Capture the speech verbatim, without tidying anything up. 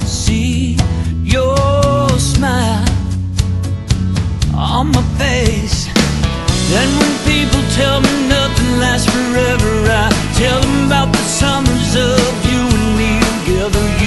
see your smile on my face. Then when people tell me nothing lasts forever, I tell them about the summers of you and me together.